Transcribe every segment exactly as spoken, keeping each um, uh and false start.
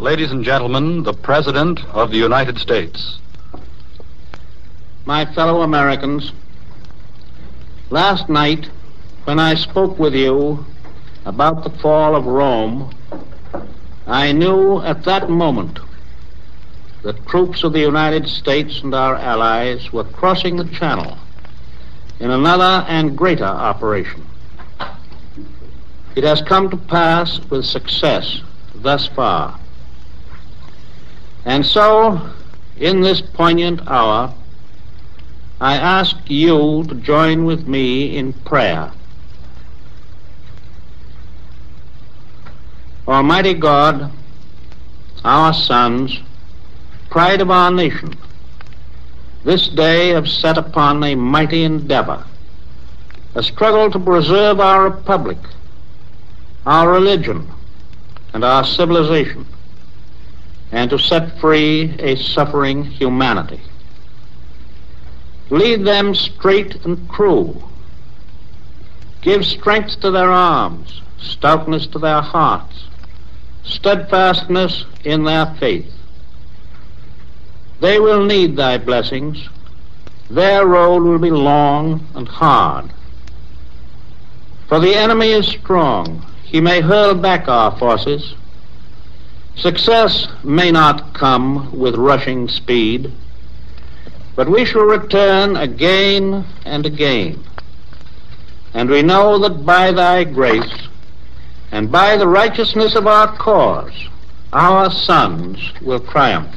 Ladies and gentlemen, the President of the United States. My fellow Americans, last night when I spoke with you about the fall of Rome, I knew at that moment that troops of the United States and our allies were crossing the Channel in another and greater operation. It has come to pass with success thus far. And so, in this poignant hour, I ask you to join with me in prayer. Almighty God, our sons, pride of our nation, this day have set upon a mighty endeavor, a struggle to preserve our republic, our religion, and our civilization, and to set free a suffering humanity. Lead them straight and true. Give strength to their arms, stoutness to their hearts, steadfastness in their faith. They will need thy blessings. Their road will be long and hard. For the enemy is strong. He may hurl back our forces. Success may not come with rushing speed, but we shall return again and again. And we know that by thy grace and by the righteousness of our cause, our sons will triumph.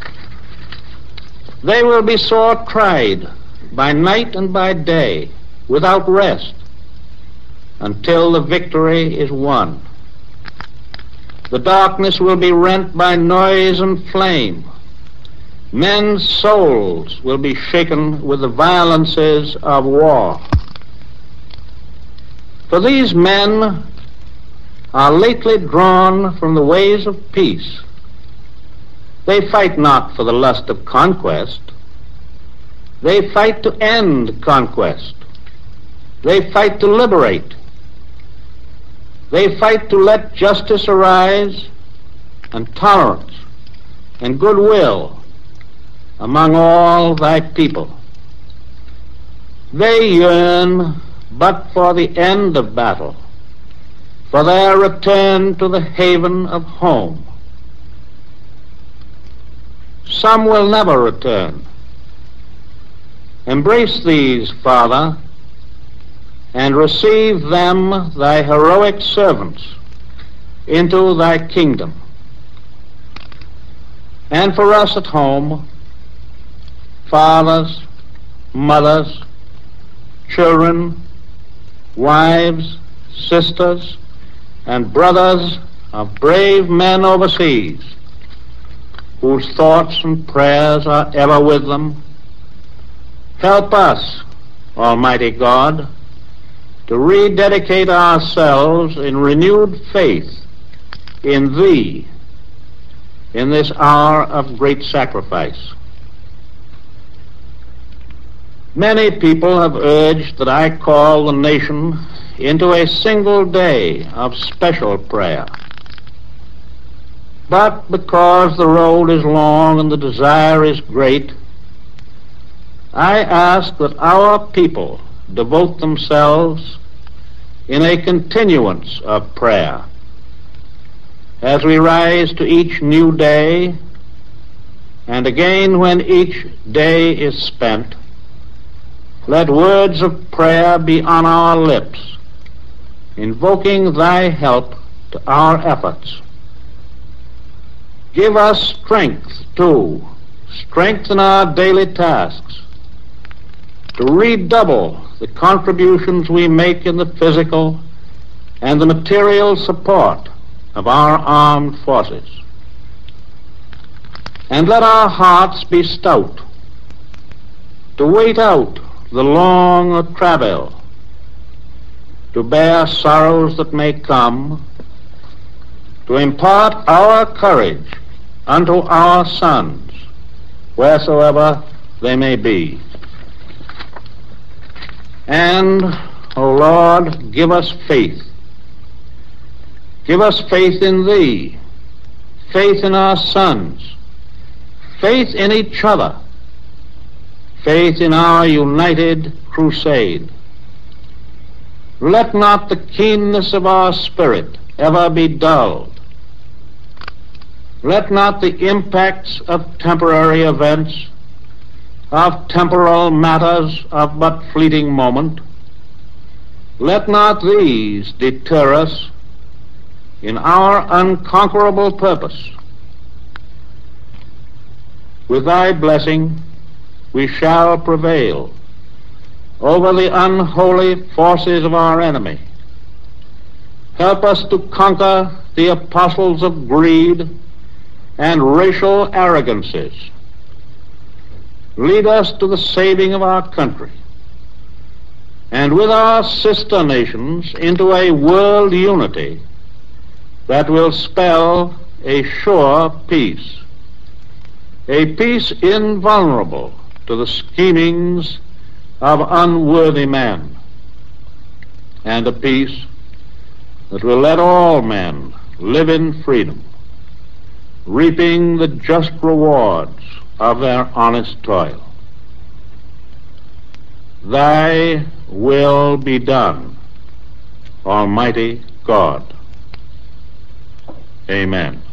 They will be sore tried by night and by day, without rest, until the victory is won. The darkness will be rent by noise and flame. Men's souls will be shaken with the violences of war. For these men are lately drawn from the ways of peace. They fight not for the lust of conquest. They fight to end conquest. They fight to liberate. They fight to let justice arise and tolerance and goodwill among all thy people. They yearn but for the end of battle, for their return to the haven of home. Some will never return. Embrace these, Father, and receive them, thy heroic servants, into thy kingdom. And for us at home, fathers, mothers, children, wives, sisters, and brothers of brave men overseas, whose thoughts and prayers are ever with them, help us, Almighty God, to rededicate ourselves in renewed faith in thee in this hour of great sacrifice. Many people have urged that I call the nation into a single day of special prayer. But because the road is long and the desire is great, I ask that our people devote themselves in a continuance of prayer. As we rise to each new day, and again when each day is spent, let words of prayer be on our lips, invoking thy help to our efforts. Give us strength, too, strength in our daily tasks, to redouble the contributions we make in the physical and the material support of our armed forces. And let our hearts be stout, to wait out the long travail, to bear sorrows that may come, to impart our courage unto our sons, wheresoever they may be. And, O Lord, give us faith. Give us faith in thee, faith in our sons, faith in each other, faith in our united crusade. Let not the keenness of our spirit ever be dulled. Let not the impacts of temporary events, of temporal matters of but fleeting moment, let not these deter us in our unconquerable purpose. With thy blessing we shall prevail over the unholy forces of our enemy. Help us to conquer the apostles of greed and racial arrogances. Lead us to the saving of our country, and with our sister nations into a world unity that will spell a sure peace, a peace invulnerable to the schemings of unworthy men, and a peace that will let all men live in freedom, reaping the just rewards of their honest toil. Thy will be done, Almighty God. Amen.